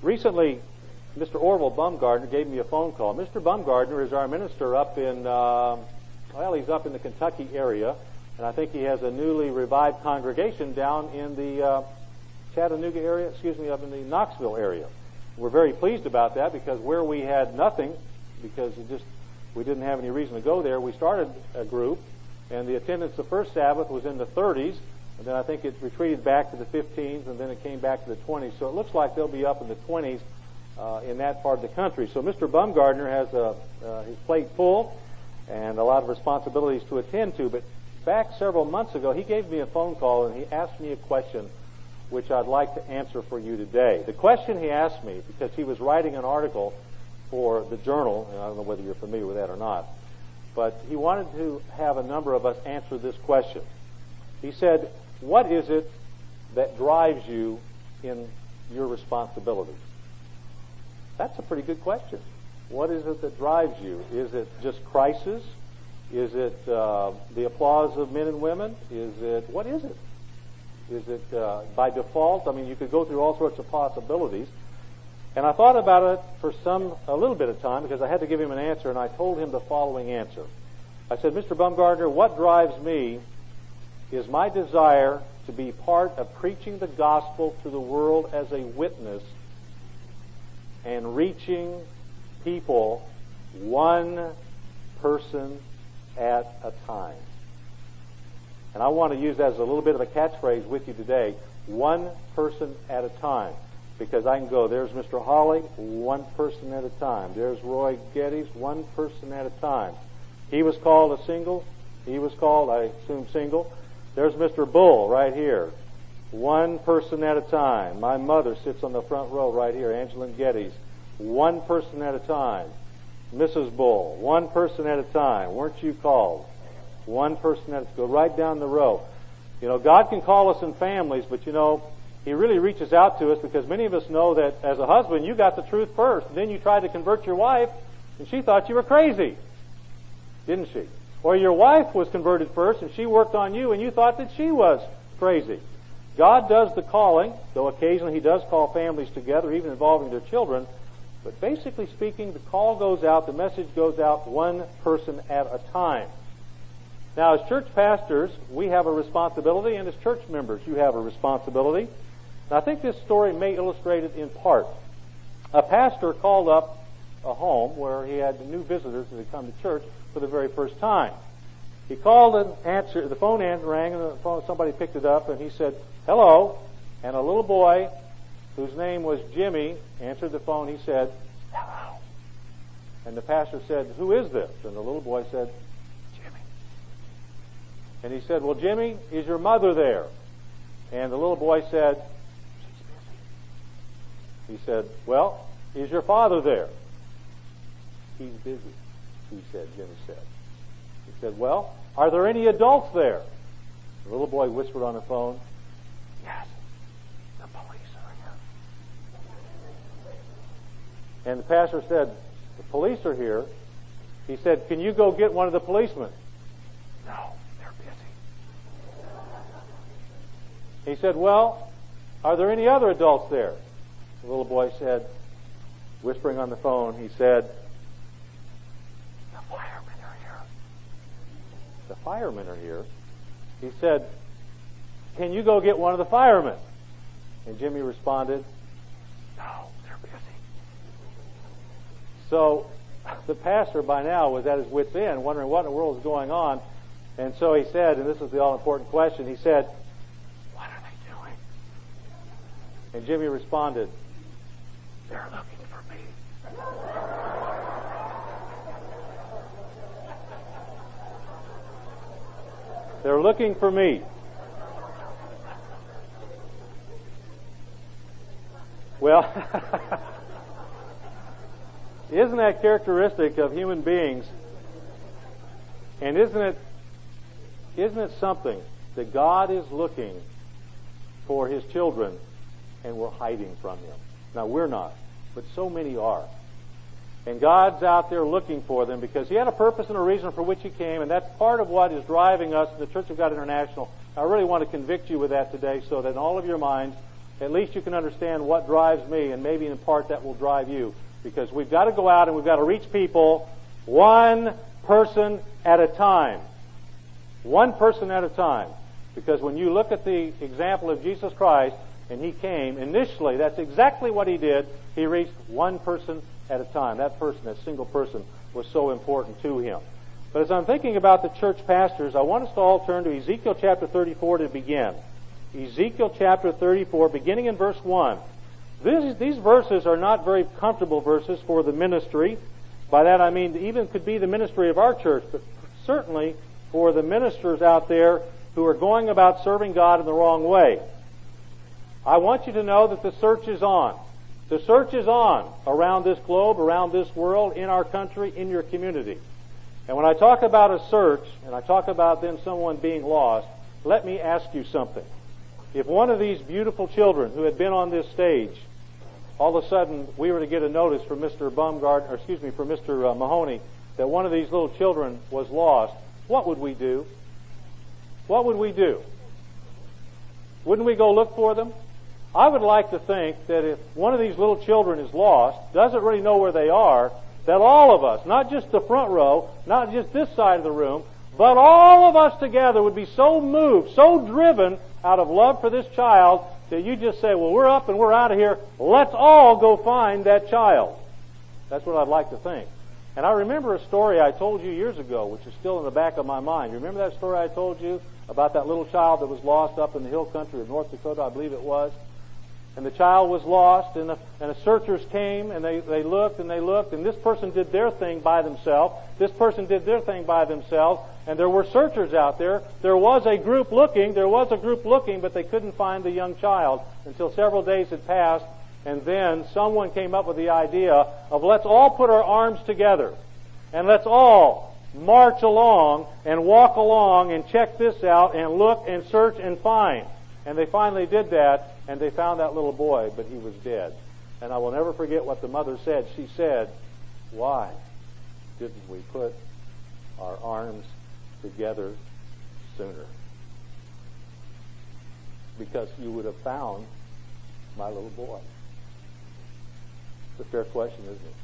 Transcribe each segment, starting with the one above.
Recently, Mr. Orville Bumgardner gave me a phone call. Mr. Bumgardner is our minister up in, he's up in the Kentucky area, and I think he has a newly revived congregation down in the Chattanooga area, up in the Knoxville area. We're very pleased about that because where we had nothing, because we didn't have any reason to go there, we started a group, and the attendance the first Sabbath was in the 30s, and then I think it retreated back to the 15s, and then it came back to the 20s. So it looks like they'll be up in the 20s in that part of the country. So Mr. Bumgardner has his plate full and a lot of responsibilities to attend to. But back several months ago, he gave me a phone call and he asked me a question which I'd like to answer for you today. The question he asked me, because he was writing an article for the Journal, and I don't know whether you're familiar with that or not, but he wanted to have a number of us answer this question. He said, what is it that drives you in your responsibilities? That's a pretty good question. What is it that drives you? Is it just crisis? Is it the applause of men and women? What is it? Is it by default? I mean, you could go through all sorts of possibilities. And I thought about it for a little bit of time because I had to give him an answer, and I told him the following answer. I said, Mr. Bumgardner, what drives me is my desire to be part of preaching the gospel to the world as a witness and reaching people one person at a time. And I want to use that as a little bit of a catchphrase with you today, one person at a time. Because I can go, there's Mr. Hawley, one person at a time. There's Roy Geddes, one person at a time. He was called a single. He was called, I assume, single. There's Mr. Bull right here, one person at a time. My mother sits on the front row right here, Angeline Geddes, one person at a time. Mrs. Bull, one person at a time. Weren't you called? One person at a time. Go right down the row. You know, God can call us in families, but you know, He really reaches out to us because many of us know that as a husband, you got the truth first. And then you tried to convert your wife, and she thought you were crazy. Didn't she? Or your wife was converted first, and she worked on you, and you thought that she was crazy. God does the calling, though occasionally He does call families together, even involving their children. But basically speaking, the call goes out, the message goes out one person at a time. Now, as church pastors, we have a responsibility, and as church members, you have a responsibility. And I think this story may illustrate it in part. A pastor called up a home where he had new visitors that had come to church for the very first time. He called and answered, the phone rang, and somebody picked it up, and he said, hello, and a little boy whose name was Jimmy answered the phone. He said, hello. And the pastor said, who is this? And the little boy said, Jimmy. And he said, well, Jimmy, is your mother there? And the little boy said, she's busy. He said, well, is your father there? He's busy, Jimmy said. He said, well, are there any adults there? The little boy whispered on the phone, yes, the police are here. And the pastor said, the police are here. He said, can you go get one of the policemen? No, they're busy. He said, well, are there any other adults there? The little boy said, whispering on the phone, he said, the firemen are here. The firemen are here. He said, can you go get one of the firemen? And Jimmy responded, no, they're busy. So the pastor by now was at his wit's end, wondering what in the world was going on. And so he said, and this is the all-important question, he said, what are they doing? And Jimmy responded, they're looking for me. They're looking for me. Well, isn't that characteristic of human beings? And isn't it something that God is looking for His children and we're hiding from Him? Now, we're not, but so many are. And God's out there looking for them because He had a purpose and a reason for which He came, and that's part of what is driving us in the Church of God International. I really want to convict you with that today so that in all of your minds at least you can understand what drives me, and maybe in part that will drive you. Because we've got to go out and we've got to reach people one person at a time. One person at a time. Because when you look at the example of Jesus Christ, and He came, initially, that's exactly what He did. He reached one person at a time. That person, that single person, was so important to Him. But as I'm thinking about the church pastors, I want us to all turn to Ezekiel chapter 34 to begin. Ezekiel chapter 34, beginning in verse 1. These verses are not very comfortable verses for the ministry. By that I mean even could be the ministry of our church, but certainly for the ministers out there who are going about serving God in the wrong way. I want you to know that the search is on. The search is on around this globe, around this world, in our country, in your community. And when I talk about a search, and I talk about then someone being lost, let me ask you something. If one of these beautiful children who had been on this stage, all of a sudden we were to get a notice from Mr. from Mr. Mahoney, that one of these little children was lost, what would we do? What would we do? Wouldn't we go look for them? I would like to think that if one of these little children is lost, doesn't really know where they are, that all of us, not just the front row, not just this side of the room, but all of us together would be so moved, so driven out of love for this child that you just say, well, we're up and we're out of here. Let's all go find that child. That's what I'd like to think. And I remember a story I told you years ago, which is still in the back of my mind. You remember that story I told you about that little child that was lost up in the hill country of North Dakota, I believe it was? And the child was lost, and the searchers came, and they looked, and this person did their thing by themselves. This person did their thing by themselves, and there were searchers out there. There was a group looking, but they couldn't find the young child until several days had passed, and then someone came up with the idea of let's all put our arms together, and let's all march along and walk along and check this out and look and search and find. And they finally did that, and they found that little boy, but he was dead. And I will never forget what the mother said. She said, why didn't we put our arms together sooner? Because you would have found my little boy. It's a fair question, isn't it?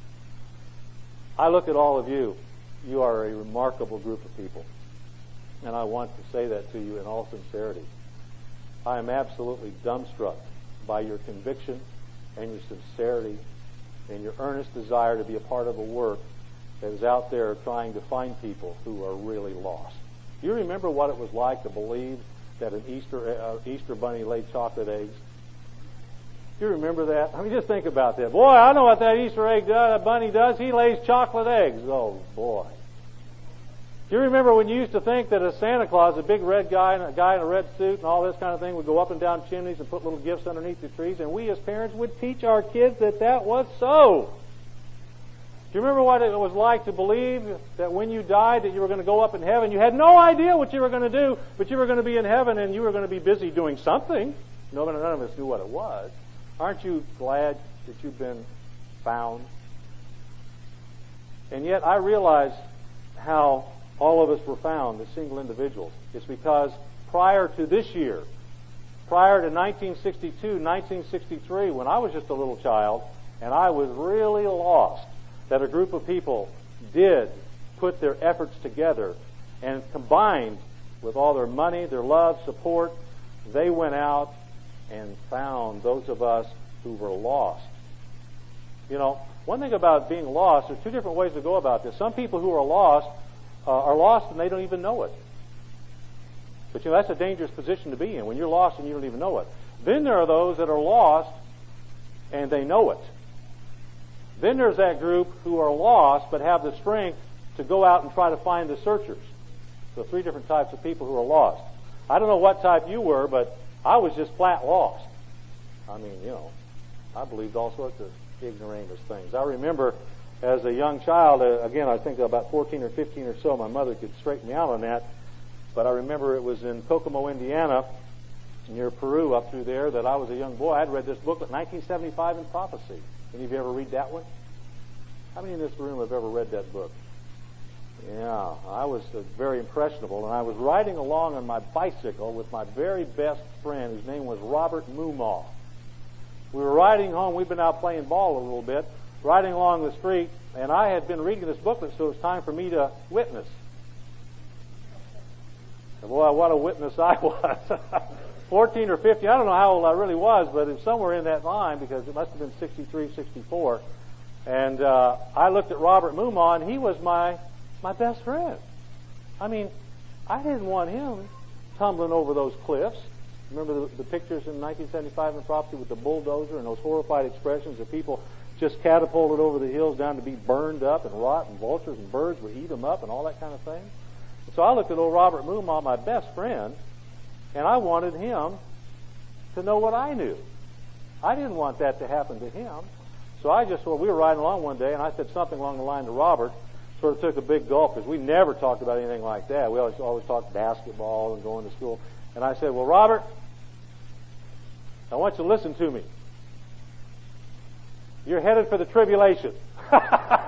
I look at all of you. You are a remarkable group of people. And I want to say that to you in all sincerity. I am absolutely dumbstruck by your conviction and your sincerity and your earnest desire to be a part of a work that is out there trying to find people who are really lost. Do you remember what it was like to believe that an Easter bunny laid chocolate eggs? Do you remember that? I mean, just think about that. Boy, I know what that Easter egg bunny does. He lays chocolate eggs. Oh, boy. Do you remember when you used to think that a Santa Claus, a big red guy and a guy in a red suit and all this kind of thing, would go up and down chimneys and put little gifts underneath the trees, and we as parents would teach our kids that that was so? Do you remember what it was like to believe that when you died that you were going to go up in heaven? You had no idea what you were going to do, but you were going to be in heaven and you were going to be busy doing something. None of us knew what it was. Aren't you glad that you've been found? And yet I realize how all of us were found as single individuals. It's because prior to this year, prior to 1962, 1963, when I was just a little child and I was really lost, that a group of people did put their efforts together and combined with all their money, their love, support, they went out and found those of us who were lost. You know, one thing about being lost, there's two different ways to go about this. Some people who are lost and they don't even know it. But you know, that's a dangerous position to be in, when you're lost and you don't even know it. Then there are those that are lost and they know it. Then there's that group who are lost but have the strength to go out and try to find the searchers. So three different types of people who are lost. I don't know what type you were, but I was just flat lost. I mean, you know, I believed all sorts of ignoramus things. I remember as a young child, again, I think about 14 or 15 or so, my mother could straighten me out on that, but I remember it was in Kokomo, Indiana, near Peru, up through there, that I was a young boy. I'd read this book, 1975 in Prophecy. Any of you ever read that one? How many in this room have ever read that book? Yeah, I was very impressionable, and I was riding along on my bicycle with my very best friend, whose name was Robert Mumaw. We were riding home. We'd been out playing ball a little bit, riding along the street, and I had been reading this booklet, so it was time for me to witness. And boy, what a witness I was. 14 or 15, I don't know how old I really was, but it was somewhere in that line, because it must have been 63, 64. And I looked at Robert Mumaw, and he was my best friend. I mean, I didn't want him tumbling over those cliffs. Remember the pictures in 1975 in the prophecy with the bulldozer and those horrified expressions of people just catapulted over the hills down to be burned up and rot, and vultures and birds would eat them up and all that kind of thing. And so I looked at old Robert Mumaw, my best friend, and I wanted him to know what I knew. I didn't want that to happen to him. So we were riding along one day, and I said something along the line to Robert. Sort of took a big gulp, because we never talked about anything like that. We always talked basketball and going to school. And I said, well, Robert, I want you to listen to me. You're headed for the tribulation. And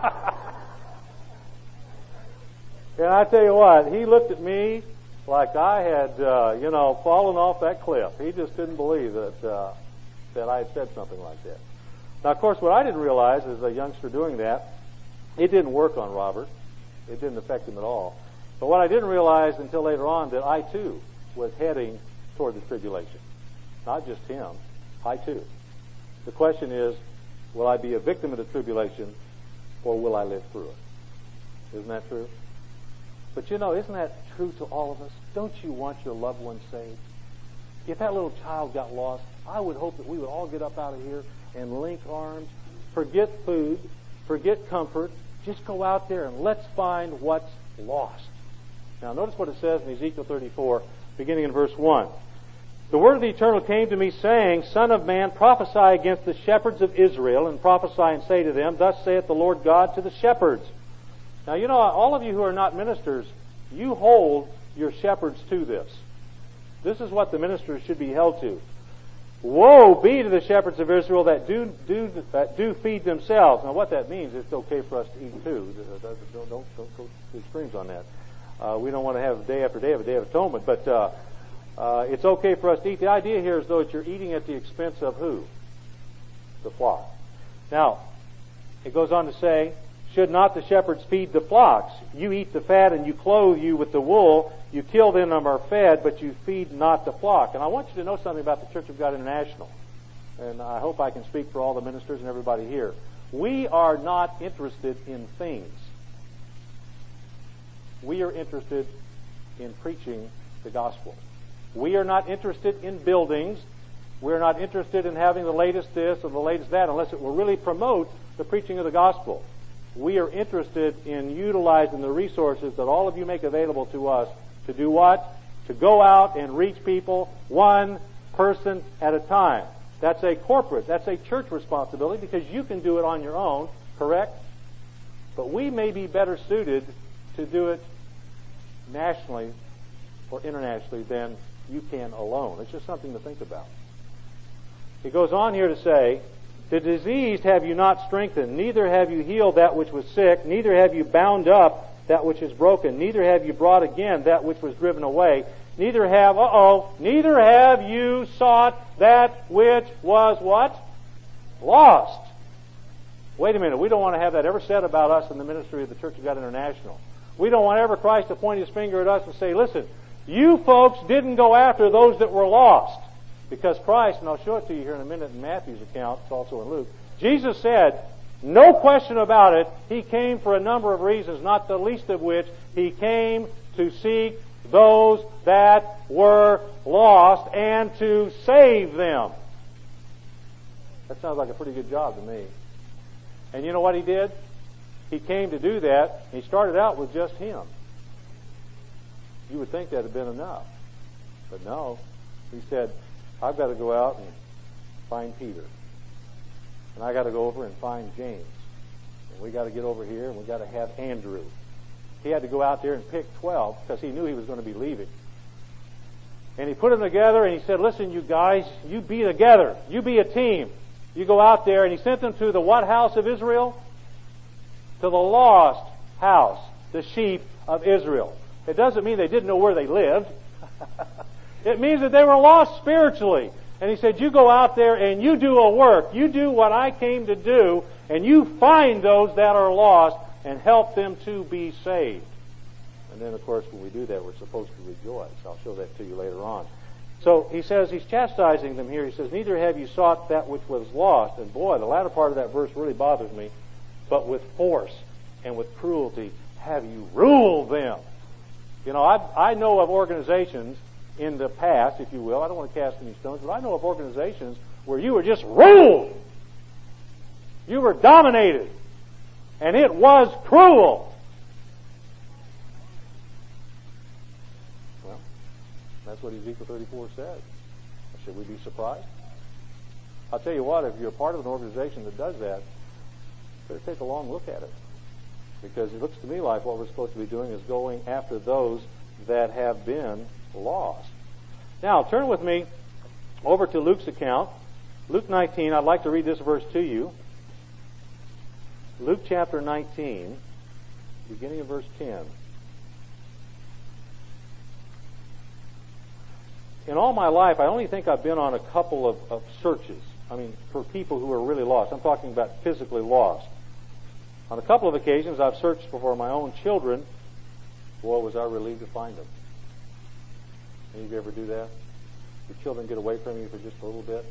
I tell you what, he looked at me like I had, fallen off that cliff. He just couldn't believe that I had said something like that. Now, of course, what I didn't realize as a youngster doing that, it didn't work on Robert. It didn't affect him at all. But what I didn't realize until later on, that I too was heading toward the tribulation. Not just him, I too. The question is, will I be a victim of the tribulation, or will I live through it? Isn't that true? But isn't that true to all of us? Don't you want your loved ones saved? If that little child got lost, I would hope that we would all get up out of here and link arms, forget food, forget comfort, just go out there and let's find what's lost. Now notice what it says in Ezekiel 34, beginning in verse 1. The word of the Eternal came to me, saying, Son of man, prophesy against the shepherds of Israel, and prophesy and say to them, Thus saith the Lord God to the shepherds. Now, all of you who are not ministers, you hold your shepherds to this. This is what the ministers should be held to. Woe be to the shepherds of Israel that do feed themselves. Now, what that means is it's okay for us to eat too. Don't go to extremes on that. We don't want to have day after day of a day of atonement, but it's okay for us to eat. The idea here is, though, that you're eating at the expense of who? The flock. Now, it goes on to say, should not the shepherds feed the flocks? You eat the fat and you clothe you with the wool. You kill them and are fed, but you feed not the flock. And I want you to know something about the Church of God International. And I hope I can speak for all the ministers and everybody here. We are not interested in things. We are interested in preaching the gospel. We are not interested in buildings. We're not interested in having the latest this or the latest that, unless it will really promote the preaching of the gospel. We are interested in utilizing the resources that all of you make available to us to do what? To go out and reach people one person at a time. That's a corporate, that's a church responsibility, because you can do it on your own, correct? But we may be better suited to do it nationally or internationally than you can alone. It's just something to think about. It goes on here to say, the diseased have you not strengthened, neither have you healed that which was sick, neither have you bound up that which is broken, neither have you brought again that which was driven away, neither have you sought that which was what? Lost. Wait a minute, we don't want to have that ever said about us in the ministry of the Church of God International. We don't want ever Christ to point his finger at us and say, listen, you folks didn't go after those that were lost. Because Christ, and I'll show it to you here in a minute in Matthew's account, it's also in Luke, Jesus said, no question about it, he came for a number of reasons, not the least of which he came to seek those that were lost and to save them. That sounds like a pretty good job to me. And you know what he did? He came to do that. He started out with just him. You would think that had been enough. But no. He said, I've got to go out and find Peter. And I got to go over and find James. And we got to get over here and we got to have Andrew. He had to go out there and pick 12 because he knew he was going to be leaving. And he put them together and he said, listen, you guys, you be together. You be a team. You go out there. And he sent them to the what house of Israel? To the lost house. the sheep of Israel. It doesn't mean they didn't know where they lived. It means that they were lost spiritually. And he said, you go out there and you do a work. You do what I came to do, and you find those that are lost and help them to be saved. And then, of course, when we do that, we're supposed to rejoice. I'll show that to you later on. So he says, he's chastising them here. He says, neither have you sought that which was lost. And boy, the latter part of that verse really bothers me. But with force and with cruelty have you ruled them. You know, I know of organizations in the past, if you will. I don't want to cast any stones, but I know of organizations where you were just ruled. You were dominated. And it was cruel. Well, that's what Ezekiel 34 says. Should we be surprised? I'll tell you what, if you're a part of an organization that does that, better take a long look at it. Because it looks to me like what we're supposed to be doing is going after those that have been lost. Now, turn with me over to Luke's account. Luke 19, I'd like to read this verse to you. Luke chapter 19, beginning of verse 10. In all my life, I only think I've been on a couple of searches. I mean, for people who are really lost. I'm talking about physically lost. On a couple of occasions, I've searched for my own children. Boy, was I relieved to find them. Any of you ever do that? Your children get away from you for just a little bit?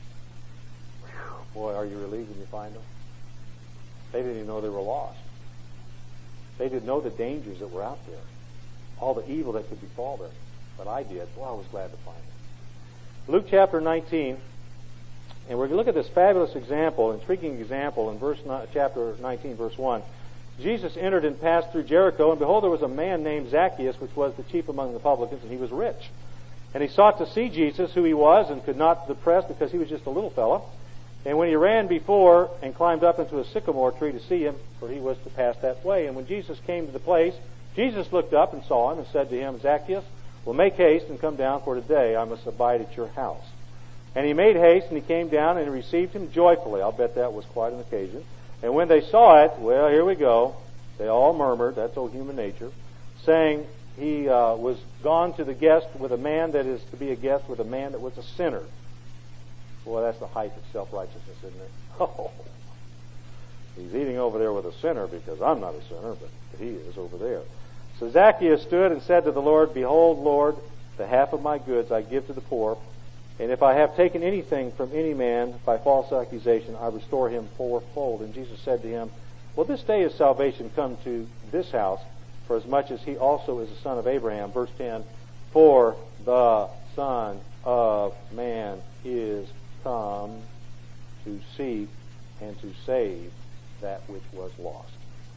Boy, are you relieved when you find them? They didn't even know they were lost. They didn't know the dangers that were out there. All the evil that could befall them. But I did. Boy, I was glad to find them. Luke chapter 19. And we're going to look at this fabulous example, intriguing example in chapter 19, verse 1. Jesus entered and passed through Jericho, and behold, there was a man named Zacchaeus, which was the chief among the publicans, and he was rich. And he sought to see Jesus, who he was, and could not press because he was just a little fellow. And when he ran before and climbed up into a sycamore tree to see him, for he was to pass that way. And when Jesus came to the place, Jesus looked up and saw him and said to him, Zacchaeus, well, make haste and come down, for today I must abide at your house. And he made haste, and he came down and received him joyfully. I'll bet that was quite an occasion. And when they saw it, well, here we go. They all murmured, that's old human nature, saying he was gone to the guest with a man that is to be a guest with a man that was a sinner. Boy, that's the height of self-righteousness, isn't it? Oh, he's eating over there with a sinner because I'm not a sinner, but he is over there. So Zacchaeus stood and said to the Lord, Behold, Lord, the half of my goods I give to the poor. And if I have taken anything from any man by false accusation, I restore him fourfold. And Jesus said to him, Well, this day is salvation come to this house, for as much as he also is a son of Abraham. Verse 10, For the Son of Man is come to seek and to save that which was lost.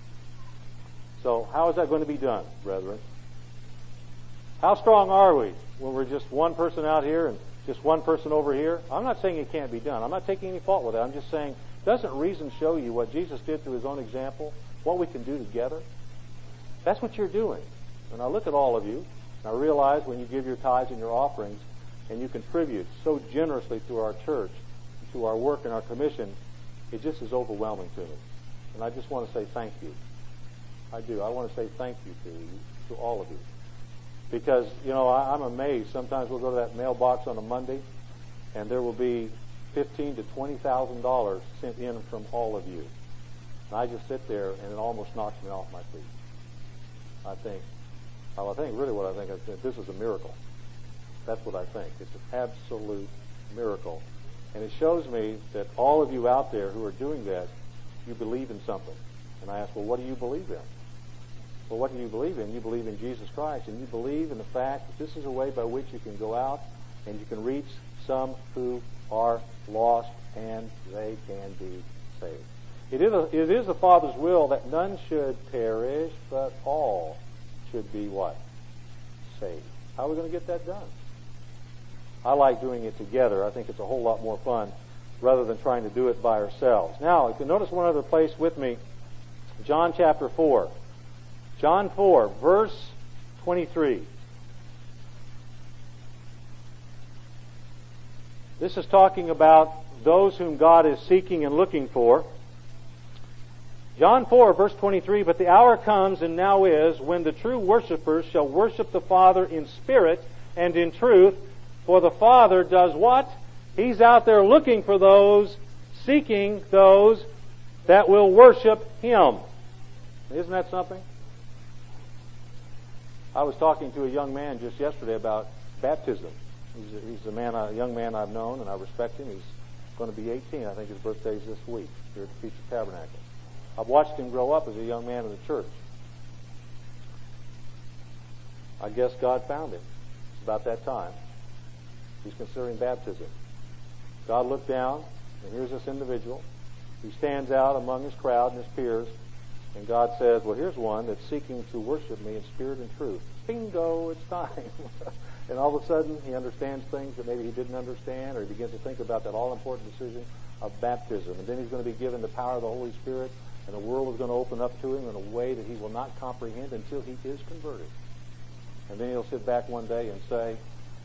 So how is that going to be done, brethren? How strong are we when we're just one person out here and just one person over here? I'm not saying it can't be done. I'm not taking any fault with it. I'm just saying, doesn't reason show you what Jesus did through his own example, what we can do together? That's what you're doing. And I look at all of you, and I realize when you give your tithes and your offerings, and you contribute so generously to our church, to our work and our commission, it just is overwhelming to me. And I just want to say thank you. I do. I want to say thank you to all of you. Because, you know, I'm amazed. Sometimes we'll go to that mailbox on a Monday, and there will be $15,000 to $20,000 sent in from all of you. And I just sit there, and it almost knocks me off my feet. I think really what I think is this is a miracle. That's what I think. It's an absolute miracle. And it shows me that all of you out there who are doing that, you believe in something. And I ask, well, what do you believe in? Well, what do you believe in? You believe in Jesus Christ, and you believe in the fact that this is a way by which you can go out and you can reach some who are lost and they can be saved. It is the Father's will that none should perish, but all should be what? Saved. How are we going to get that done? I like doing it together. I think it's a whole lot more fun rather than trying to do it by ourselves. Now, if you notice one other place with me, John chapter 4. John 4, verse 23. This is talking about those whom God is seeking and looking for. John 4, verse 23, "But the hour comes, and now is, when the true worshipers shall worship the Father in spirit and in truth, for the Father does what? He's out there looking for those, seeking those that will worship Him." Isn't that something? I was talking to a young man just yesterday about baptism. He's a young man I've known, and I respect him. He's going to be 18. I think his birthday's this week here at the Feast of Tabernacles. I've watched him grow up as a young man in the church. I guess God found him. It's about that time. He's considering baptism. God looked down, and here's this individual. He stands out among his crowd and his peers, and God says, "Well, here's one that's seeking to worship me in spirit and truth." Bingo, it's time. And all of a sudden, he understands things that maybe he didn't understand, or he begins to think about that all-important decision of baptism. And then he's going to be given the power of the Holy Spirit, and the world is going to open up to him in a way that he will not comprehend until he is converted. And then he'll sit back one day and say,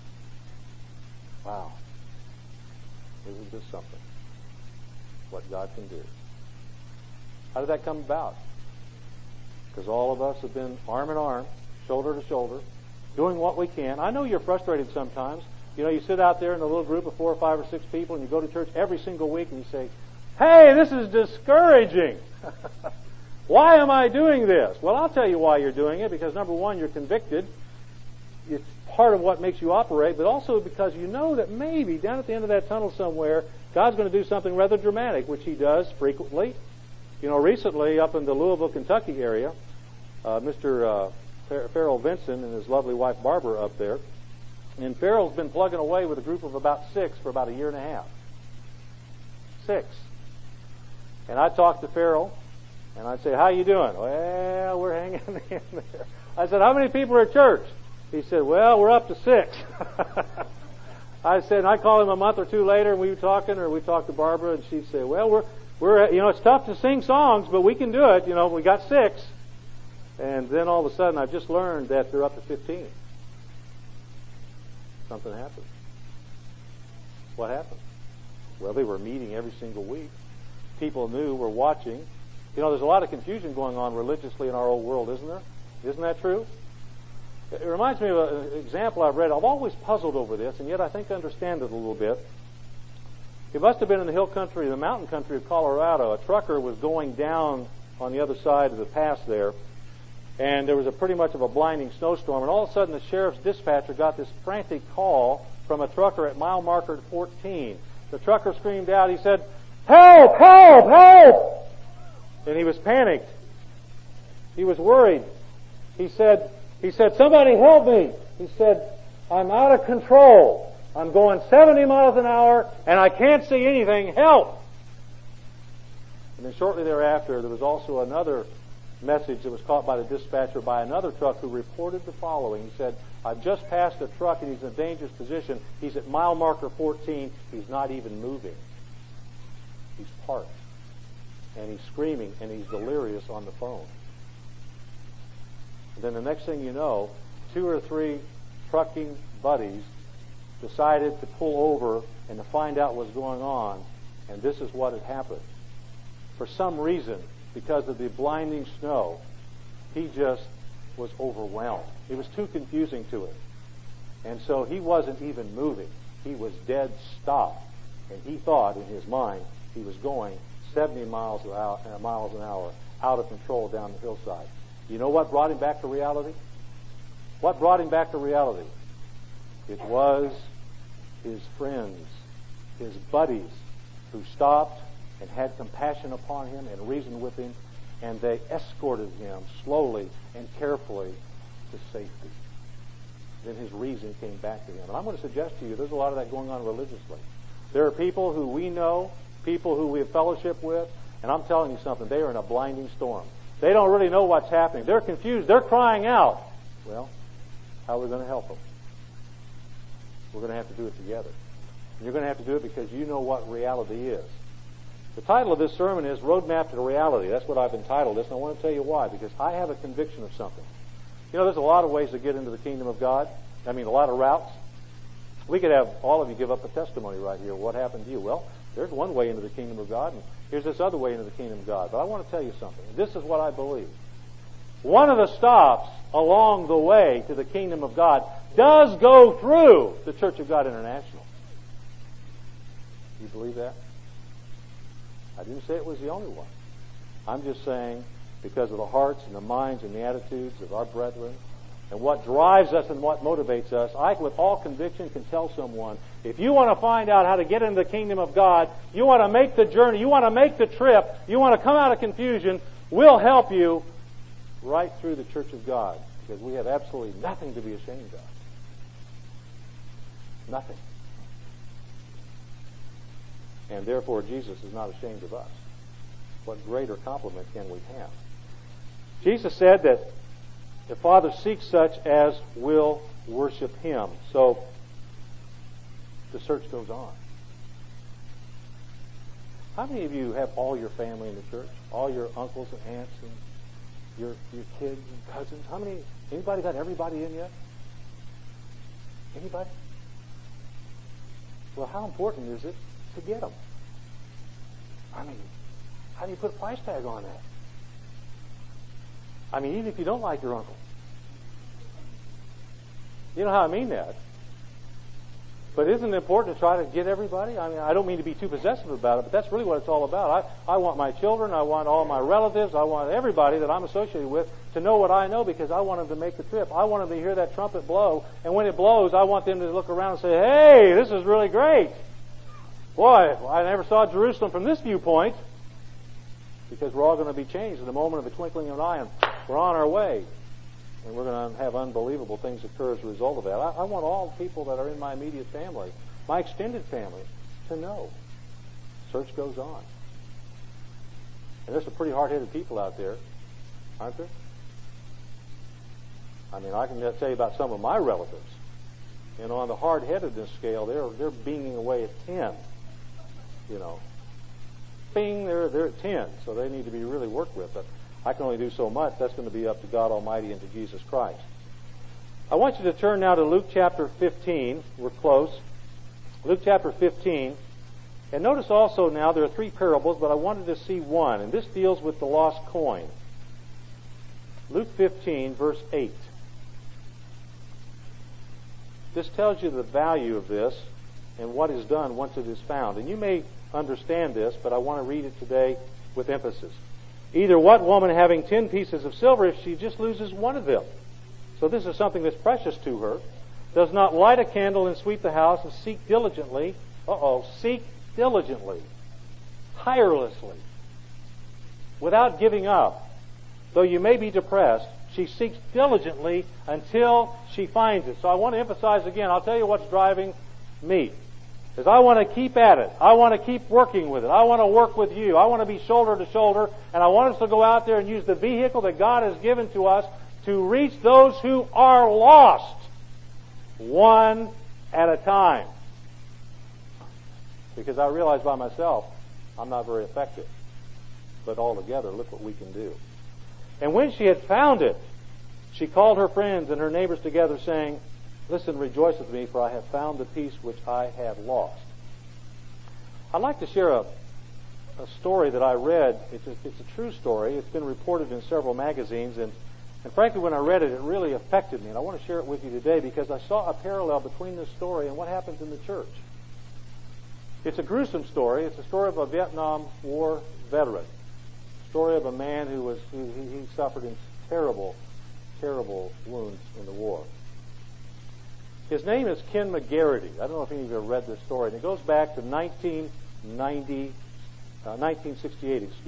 "Wow, isn't this something? What God can do." How did that come about? Because all of us have been arm in arm, shoulder to shoulder, doing what we can. I know you're frustrated sometimes. You know, you sit out there in a little group of 4 or 5 or 6 people, and you go to church every single week, and you say, "Hey, this is discouraging. Why am I doing this?" Well, I'll tell you why you're doing it. Because number one, you're convicted. It's part of what makes you operate, but also because you know that maybe down at the end of that tunnel somewhere, God's going to do something rather dramatic, which He does frequently. You know, recently up in the Louisville, Kentucky area, Mr. Farrell Vinson and his lovely wife Barbara up there, and Farrell's been plugging away with a group of about 6 for about a year and a half. 6. And I talked to Farrell, and I'd say, "How you doing?" "Well, we're hanging in there." I said, "How many people are at church?" He said, "Well, we're up to 6. I said, and I called him a month or 2 later, and we were talking, or we talked to Barbara, and she'd say, "Well, we're you know, it's tough to sing songs, but we can do it. You know, we got 6. And then all of a sudden, I've just learned that they're up to 15. Something happened. What happened? Well, they were meeting every single week. People knew, were watching. You know, there's a lot of confusion going on religiously in our old world, isn't there? Isn't that true? It reminds me of an example I've read. I've always puzzled over this, and yet I think I understand it a little bit. It must have been in the hill country, the mountain country of Colorado. A trucker was going down on the other side of the pass there, and there was pretty much of a blinding snowstorm, and all of a sudden the sheriff's dispatcher got this frantic call from a trucker at mile marker 14. The trucker screamed out. He said, "Help! Help! Help!" And he was panicked. He was worried. He said, "Somebody help me." He said, "I'm out of control. I'm going 70 miles an hour, and I can't see anything. Help!" And then shortly thereafter, there was also another message that was caught by the dispatcher by another truck who reported the following. He said, "I've just passed a truck, and he's in a dangerous position. He's at mile marker 14. He's not even moving. He's parked. And he's screaming, and he's delirious on the phone." And then the next thing you know, 2 or 3 trucking buddies decided to pull over and to find out what's going on. And this is what had happened. For some reason, because of the blinding snow, he just was overwhelmed. It was too confusing to him. And so he wasn't even moving. He was dead stop. And he thought in his mind he was going 70 miles an hour out of control down the hillside. You know what brought him back to reality? What brought him back to reality? It was his friends, his buddies, who stopped and had compassion upon him and reasoned with him, and they escorted him slowly and carefully to safety. Then his reason came back to him. And I'm going to suggest to you, there's a lot of that going on religiously. There are people who we know, people who we have fellowship with, and I'm telling you something, they are in a blinding storm. They don't really know what's happening. They're confused. They're crying out. Well, how are we going to help them? We're going to have to do it together. And you're going to have to do it because you know what reality is. The title of this sermon is Roadmap to Reality. That's what I've entitled this, and I want to tell you why. Because I have a conviction of something. You know, there's a lot of ways to get into the kingdom of God. I mean, a lot of routes. We could have all of you give up a testimony right here. What happened to you? Well, There's one way into the kingdom of God, and here's this other way into the kingdom of God. But I want to tell you something. This is what I believe. One of the stops along the way to the kingdom of God does go through the Church of God International. You believe that? I didn't say it was the only one. I'm just saying because of the hearts and the minds and the attitudes of our brethren and what drives us and what motivates us, I, with all conviction, can tell someone, if you want to find out how to get into the kingdom of God, you want to make the journey, you want to make the trip, you want to come out of confusion, we'll help you right through the Church of God, because we have absolutely nothing to be ashamed of. Nothing. And therefore, Jesus is not ashamed of us. What greater compliment can we have? Jesus said that the Father seeks such as will worship Him. So, the search goes on. How many of you have all your family in the church? All your uncles and aunts and your kids and cousins? How many? Anybody got everybody in yet? Anybody? Well, how important is it to get them? I mean, how do you put a price tag on that? I mean, even if you don't like your uncle. You know how I mean that. But isn't it important to try to get everybody? I mean, I don't mean to be too possessive about it, but that's really what it's all about. I want my children, I want all my relatives, I want everybody that I'm associated with to know what I know, because I want them to make the trip. I want them to hear that trumpet blow, and when it blows, I want them to look around and say, hey, this is really great. Boy, I never saw Jerusalem from this viewpoint, because we're all going to be changed in the moment of the twinkling of an eye, and we're on our way. And we're going to have unbelievable things occur as a result of that. I want all the people that are in my immediate family, my extended family, to know. Search goes on. And there's some pretty hard-headed people out there, aren't there? I mean, I can tell you about some of my relatives. You know, on the hard-headedness scale, they're beaming away at 10. You know, bing, they're at 10, so they need to be really worked with. But I can only do so much. That's going to be up to God Almighty and to Jesus Christ. I want you to turn now to Luke chapter 15. We're close. Luke chapter 15. And notice also now there are 3 parables, but I wanted to see one, and this deals with the lost coin. Luke 15, verse 8. This tells you the value of this and what is done once it is found. And you may understand this, but I want to read it today with emphasis. Either what woman having 10 pieces of silver, if she just loses one of them? So this is something that's precious to her. Does not light a candle and sweep the house and seek diligently, tirelessly, without giving up. Though you may be depressed, she seeks diligently until she finds it. So I want to emphasize again, I'll tell you what's driving me. Is I want to keep at it. I want to keep working with it. I want to work with you. I want to be shoulder to shoulder, and I want us to go out there and use the vehicle that God has given to us to reach those who are lost, one at a time. Because I realize by myself, I'm not very effective. But all together, look what we can do. And when she had found it, she called her friends and her neighbors together, saying, listen, rejoice with me, for I have found the piece which I had lost. I'd like to share a story that I read. It's a true story. It's been reported in several magazines, and frankly, when I read it, it really affected me. And I want to share it with you today because I saw a parallel between this story and what happens in the church. It's a gruesome story. It's a story of a Vietnam War veteran. A story of a man who suffered in terrible, terrible wounds in the war. His name is Ken McGarity. I don't know if any of you have read this story. And it goes back to 1968. In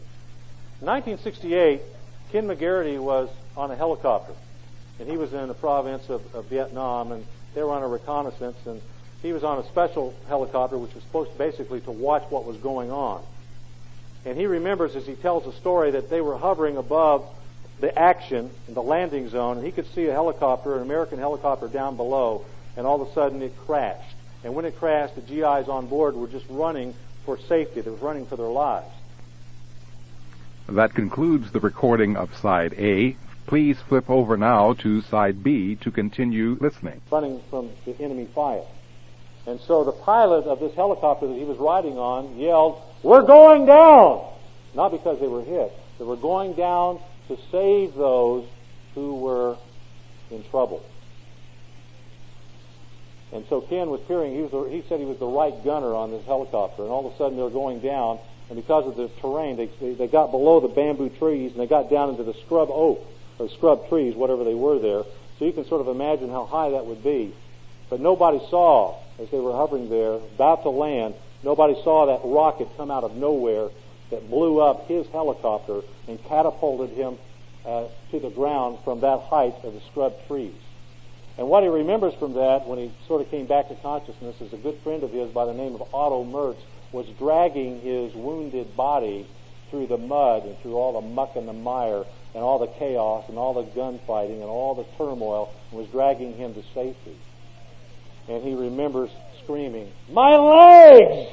1968, Ken McGarity was on a helicopter. And he was in the province of Vietnam, and they were on a reconnaissance, and he was on a special helicopter which was supposed basically to watch what was going on. And he remembers, as he tells the story, that they were hovering above the action in the landing zone, and he could see a helicopter, an American helicopter down below, and all of a sudden it crashed. And when it crashed, the GIs on board were just running for safety. They were running for their lives. That concludes the recording of Side A. Please flip over now to Side B to continue listening. Running from the enemy fire. And so the pilot of this helicopter that he was riding on yelled, "We're going down!" Not because they were hit. They were going down to save those who were in trouble. And so Ken was peering. He said he was the right gunner on this helicopter. And all of a sudden they're going down. And because of the terrain, they got below the bamboo trees and they got down into the scrub oak, or scrub trees, whatever they were there. So you can sort of imagine how high that would be. But nobody saw, as they were hovering there, about to land, nobody saw that rocket come out of nowhere that blew up his helicopter and catapulted him to the ground from that height of the scrub trees. And what he remembers from that, when he sort of came back to consciousness, is a good friend of his by the name of Otto Mertz was dragging his wounded body through the mud and through all the muck and the mire and all the chaos and all the gunfighting and all the turmoil, and was dragging him to safety. And he remembers screaming, "My legs!"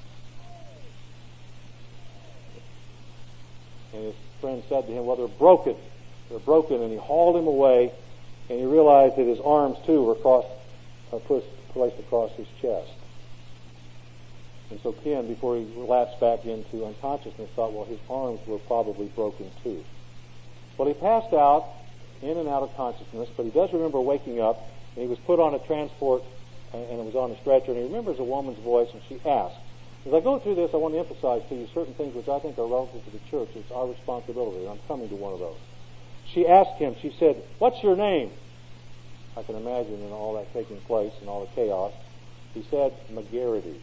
And his friend said to him, "Well, they're broken. They're broken." And he hauled him away, and he realized that his arms, too, were placed across his chest. And so Ken, before he lapsed back into unconsciousness, thought, well, his arms were probably broken, too. Well, he passed out, in and out of consciousness, but he does remember waking up, and he was put on a transport, and it was on a stretcher, and he remembers a woman's voice, and she asked, as I go through this, I want to emphasize to you certain things which I think are relative to the church. It's our responsibility, and I'm coming to one of those. She asked him, she said, "What's your name?" I can imagine in all that taking place and all the chaos. He said, "McGarity."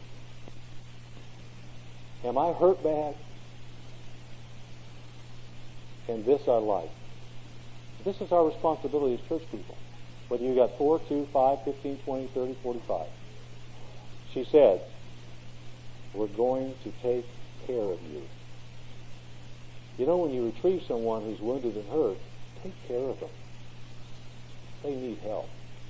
"Am I hurt bad?" And this I like. This is our responsibility as church people. Whether you got 4, 2, 5, 15, 20, 30, 45. She said, "We're going to take care of you." You know, when you retrieve someone who's wounded and hurt, take care of them. They need help.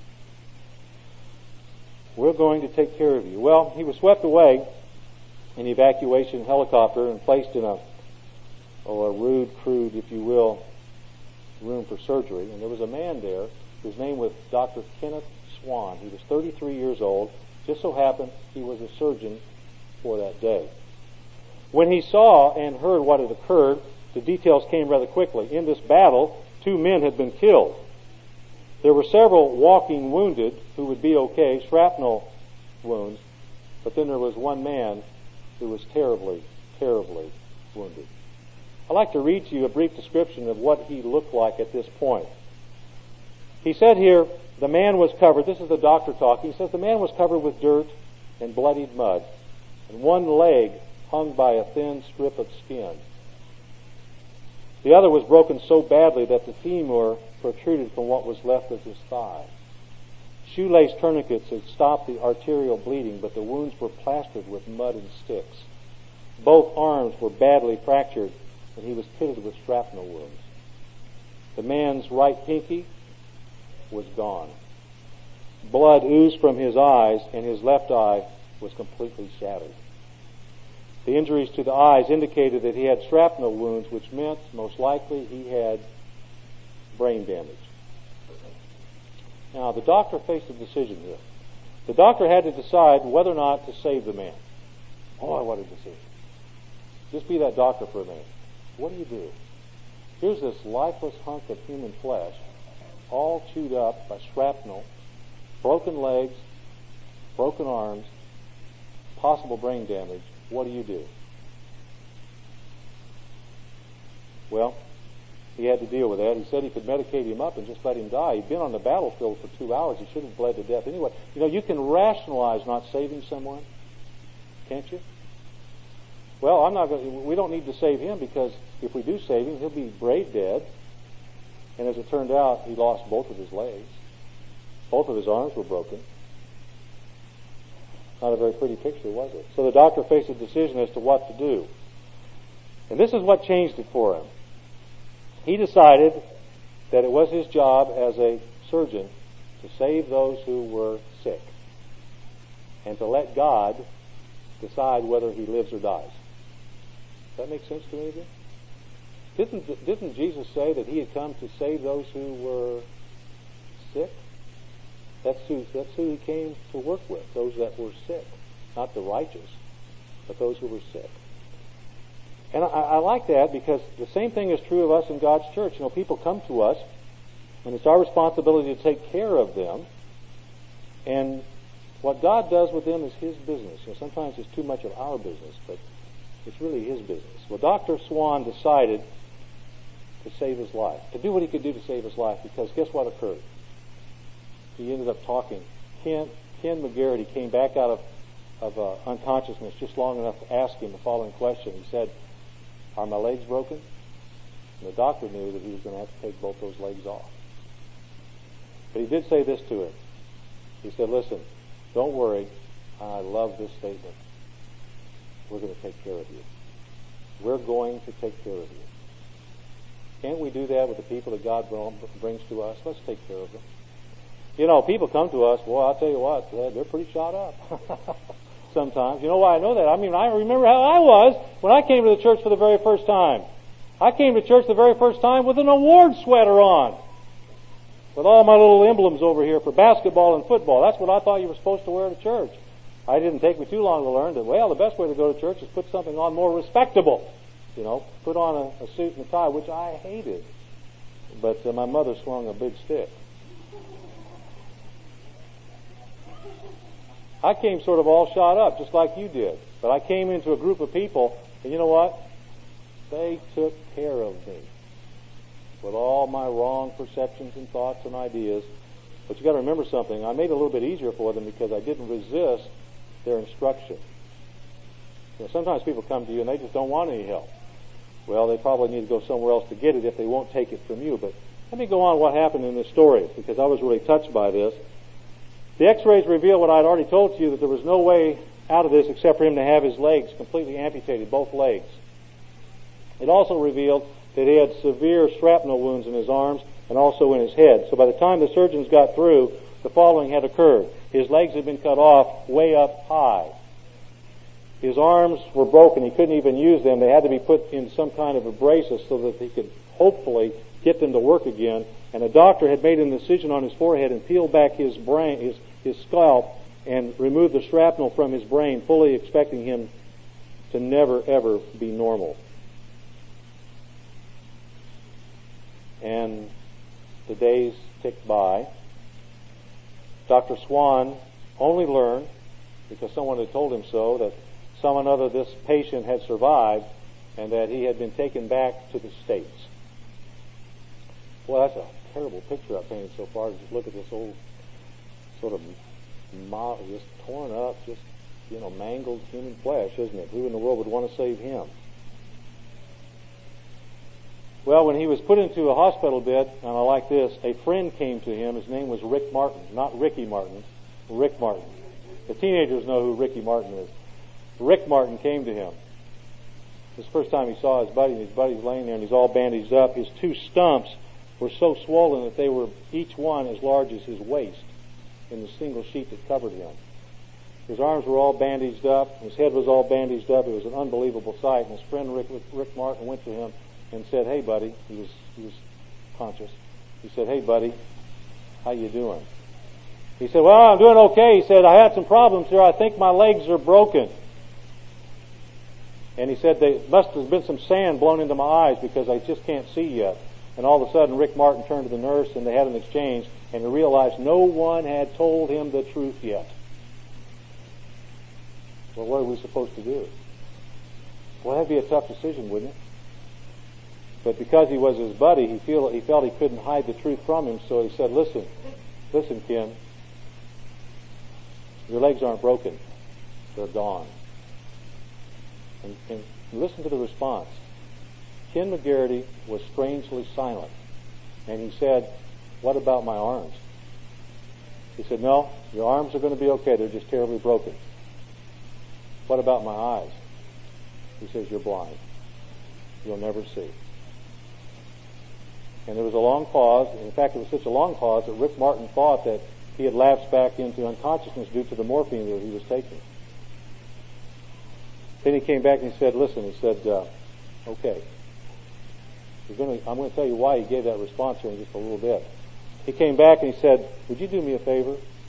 We're going to take care of you. Well, he was swept away in the evacuation helicopter and placed in a rude, crude, if you will, room for surgery. And there was a man there whose name was Dr. Kenneth Swan. He was 33 years old. Just so happened he was a surgeon for that day. When he saw and heard what had occurred, the details came rather quickly. In this battle, 2 men had been killed. There were several walking wounded who would be okay, shrapnel wounds, but then there was one man who was terribly, terribly wounded. I'd like to read to you a brief description of what he looked like at this point. He said here, the man was covered, this is the doctor talking, he says the man was covered with dirt and bloodied mud, and one leg hung by a thin strip of skin. The other was broken so badly that the femur protruded from what was left of his thigh. Shoelace tourniquets had stopped the arterial bleeding, but the wounds were plastered with mud and sticks. Both arms were badly fractured, and he was pitted with shrapnel wounds. The man's right pinky was gone. Blood oozed from his eyes, and his left eye was completely shattered. The injuries to the eyes indicated that he had shrapnel wounds, which meant most likely he had brain damage. Now, the doctor faced a decision here. The doctor had to decide whether or not to save the man. Oh, what a decision. Just be that doctor for a minute. What do? Here's this lifeless hunk of human flesh, all chewed up by shrapnel, broken legs, broken arms, possible brain damage. What do? Well, he had to deal with that. He said he could medicate him up and just let him die. He'd been on the battlefield for 2 hours. He should have bled to death anyway. You know, you can rationalize not saving someone, can't you? Well, we don't need to save him, because if we do save him, he'll be brain dead. And as it turned out, he lost both of his legs. Both of his arms were broken. Not a very pretty picture, was it? So the doctor faced a decision as to what to do. And this is what changed it for him. He decided that it was his job as a surgeon to save those who were sick, and to let God decide whether he lives or dies. Does that make sense to any of you? Didn't Jesus say that he had come to save those who were sick? That's who he came to work with, those that were sick. Not the righteous, but those who were sick. And I like that because the same thing is true of us in God's church. People come to us, and it's our responsibility to take care of them. And what God does with them is His business. Sometimes it's too much of our business, but it's really His business. Well, Dr. Swan decided to save his life, to do what he could do to save his life, because guess what occurred? He ended up talking. Ken McGarity came back out of unconsciousness just long enough to ask him the following question. He said, "Are my legs broken?" And the doctor knew that he was going to have to take both those legs off. But he did say this to him. He said, "Listen, don't worry. I love this statement. We're going to take care of you. We're going to take care of you." Can't we do that with the people that God brings to us? Let's take care of them. People come to us, well, I'll tell you what, they're pretty shot up sometimes. You know why I know that? I remember how I was when I came to the church for the very first time. I came to church the very first time with an award sweater on, with all my little emblems over here for basketball and football. That's what I thought you were supposed to wear to church. It didn't take me too long to learn that, the best way to go to church is put something on more respectable. Put on a suit and a tie, which I hated. But my mother swung a big stick. I came sort of all shot up, just like you did. But I came into a group of people, and you know what? They took care of me with all my wrong perceptions and thoughts and ideas. But you got to remember something. I made it a little bit easier for them because I didn't resist their instruction. Sometimes people come to you and they just don't want any help. Well, they probably need to go somewhere else to get it if they won't take it from you. But let me go on what happened in this story, because I was really touched by this. The x-rays revealed what I'd already told you, that there was no way out of this except for him to have his legs completely amputated, both legs. It also revealed that he had severe shrapnel wounds in his arms and also in his head. So by the time the surgeons got through, the following had occurred. His legs had been cut off way up high. His arms were broken. He couldn't even use them. They had to be put in some kind of a braces so that he could hopefully get them to work again. And a doctor had made an incision on his forehead and peeled back his brain, his scalp, and removed the shrapnel from his brain, fully expecting him to never, ever be normal. And the days ticked by. Dr. Swan only learned, because someone had told him so, that someone other than this patient had survived and that he had been taken back to the States. Well, that's a terrible picture I've painted so far. Just look at this old sort of just torn up, just, mangled human flesh, isn't it? Who in the world would want to save him? Well, when he was put into a hospital bed, and I like this, a friend came to him. His name was Rick Martin. Not Ricky Martin, Rick Martin. The teenagers know who Ricky Martin is. Rick Martin came to him. This is the first time he saw his buddy, and his buddy's laying there, and he's all bandaged up. His two stumps were so swollen that they were each one as large as his waist in the single sheet that covered him. His arms were all bandaged up. His head was all bandaged up. It was an unbelievable sight. And his friend Rick Martin went to him and said, "Hey, buddy," he was conscious. He said, "Hey, buddy, how you doing?" He said, "Well, I'm doing okay." He said, "I had some problems here. I think my legs are broken." And he said, "There must have been some sand blown into my eyes because I just can't see yet." And all of a sudden, Rick Martin turned to the nurse, and they had an exchange, and he realized no one had told him the truth yet. Well, what are we supposed to do? Well, that'd be a tough decision, wouldn't it? But because he was his buddy, he felt he couldn't hide the truth from him, so he said, listen, Ken, your legs aren't broken. They're gone. And listen to the response. Ken McGarity was strangely silent. And he said, "What about my arms?" He said, "No, your arms are going to be okay. They're just terribly broken." "What about my eyes?" He says, "You're blind. You'll never see." And there was a long pause. In fact, it was such a long pause that Rick Martin thought that he had lapsed back into unconsciousness due to the morphine that he was taking. Then he came back and he said, "Listen," he said, "okay. I'm going to tell you why he gave that response here in just a little bit." He came back and he said, "Would you do me a favor?"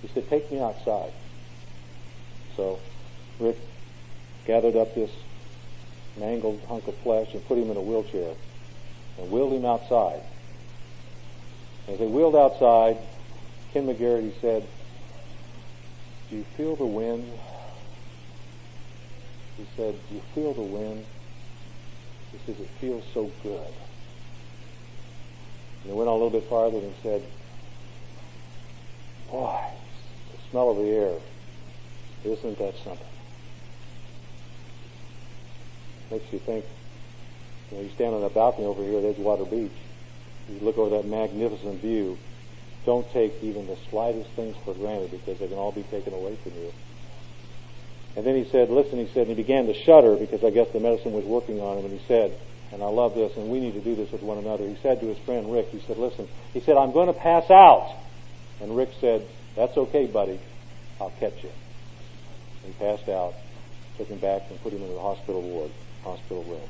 He said, take me outside. So Rick gathered up this mangled hunk of flesh and put him in a wheelchair and wheeled him outside. As they wheeled outside, Ken McGarity said, do you feel the wind? He said, do you feel the wind? He says, it feels so good. And he went on a little bit farther and said, boy, the smell of the air, isn't that something? Makes you think, you stand on a balcony over here at Edgewater Beach, you look over that magnificent view, don't take even the slightest things for granted because they can all be taken away from you. And then he said, listen, he said, and he began to shudder because I guess the medicine was working on him, and he said, and I love this, and we need to do this with one another. He said to his friend Rick, he said, listen, he said, I'm going to pass out. And Rick said, that's okay, buddy, I'll catch you. And he passed out, took him back and put him into the hospital room.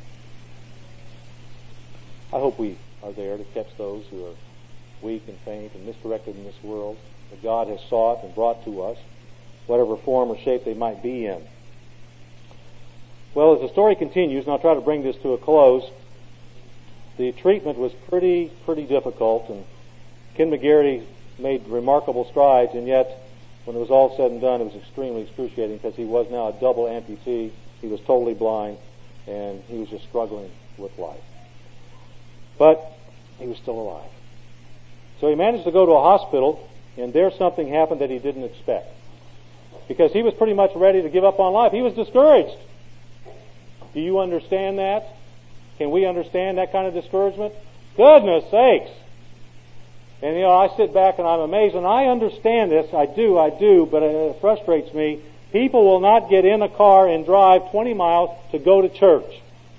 I hope we are there to catch those who are weak and faint and misdirected in this world that God has sought and brought to us, whatever form or shape they might be in. Well, as the story continues, and I'll try to bring this to a close, the treatment was pretty difficult, and Ken McGarity made remarkable strides, and yet, when it was all said and done, it was extremely excruciating because he was now a double amputee, he was totally blind, and he was just struggling with life. But he was still alive. So he managed to go to a hospital, and there something happened that he didn't expect. Because he was pretty much ready to give up on life. He was discouraged. Do you understand that? Can we understand that kind of discouragement? Goodness sakes! And I sit back and I'm amazed, and I understand this, I do, but it frustrates me. People will not get in a car and drive 20 miles to go to church.